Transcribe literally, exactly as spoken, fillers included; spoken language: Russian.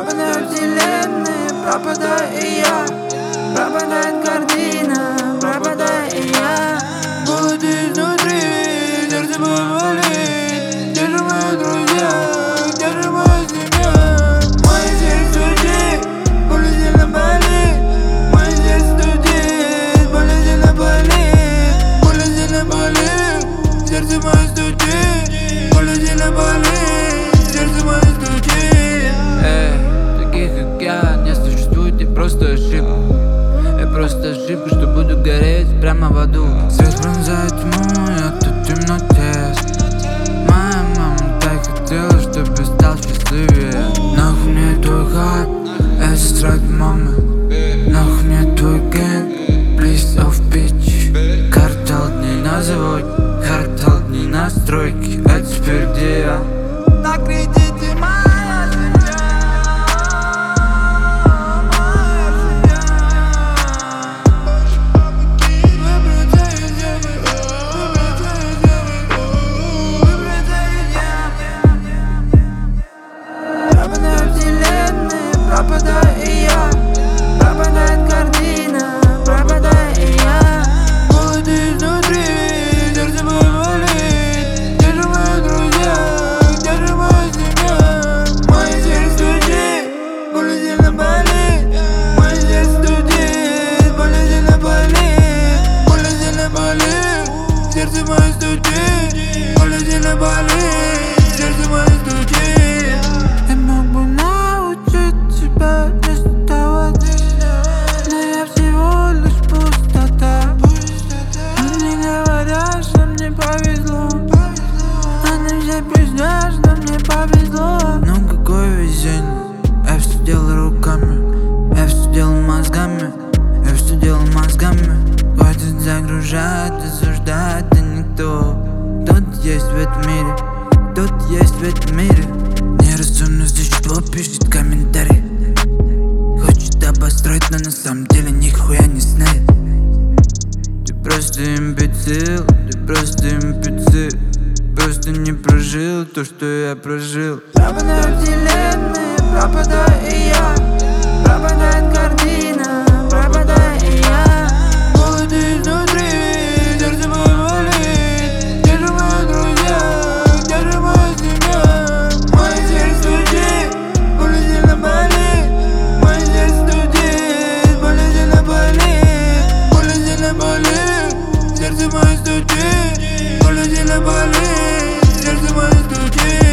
Пропадает вселенная, пропадаю и я. Пропадает картина, пропадаю и я. Голод изнутри, сердце болит. Где же мои друзья, где же моя семья? Мое сердце стучит, болезненно болит. Мое сердце стучит, болезненно болит. Болезненно болит, сердце мое стучит. Болезненно болит, сердце мое стучит. Эй, таких как я не существует, я просто ошибка. Я просто ошибка, что буду гореть прямо в аду. Свет пронзает тьму, я тут в темноте. Моя мама так хотела, чтобы стал счастливее. Нахуй мне твой хайп, это страх мамы. Нахуй мне твой гэнг, please off bitch. Квартал дней на заводе, квартал дней на стройке. А теперь где я? На кредите моя семья. Пропадает вселенная, пропадаю и я. Пропадает картина, пропадаю и я. Голод изнутри, сердце болит. Где же мои друзья, где же моя семья? Мое сердце стучит, болезненно болит. Мое сердце стучит, болезненно болит. Болезненно болит, сердце мое стучит. Болезненно болит, сердце мое стучит. Я мог бы научить тебя не сдавать, но я всего лишь пустота. Они говорят, что мне повезло, они все пиздят, что мне повезло. Ну какое везение, я все делал руками, я все делал мозгами, я все делал мозгами. Хватит загружать, осуждать, а никто. Кто-то есть в этом мире, кто-то есть в этом мире. Неразумное существо пишет комментарий. Хочет обостроить, но на самом деле нихуя не знает. Ты просто имбецил, ты просто имбецил. Просто не прожил то, что я прожил. Пропадает вселенная, пропадаю и я. Пропадает картина, пропадаю и я. Голод изнутри, сердце болит. Где же мои друзья, где же моя семья? Мое сердце стучит, болезненно болит. Мое сердце стучит, болезненно болит. Болезненно болит, сердце мое стучит. Болезненно болит, сердце мое стучит.